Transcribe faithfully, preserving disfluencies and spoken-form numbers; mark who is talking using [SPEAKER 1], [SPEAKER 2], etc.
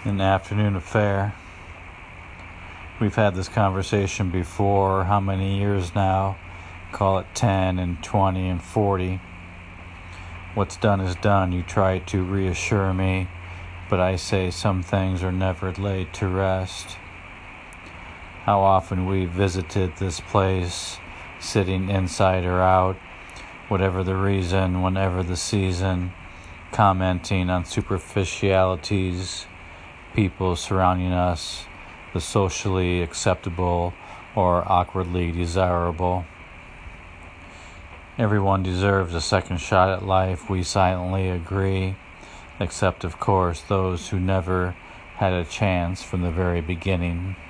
[SPEAKER 1] An afternoon affair. We've had this conversation before. How many years now? Call it ten and twenty and forty. What's done is done. You try to reassure me, but I say some things are never laid to rest. How often we visited this place, sitting inside or out, whatever the reason, whenever the season, commenting on superficialities, people surrounding us, the socially acceptable or awkwardly desirable. Everyone deserves a second shot at life, we silently agree, except of course those who never had a chance from the very beginning.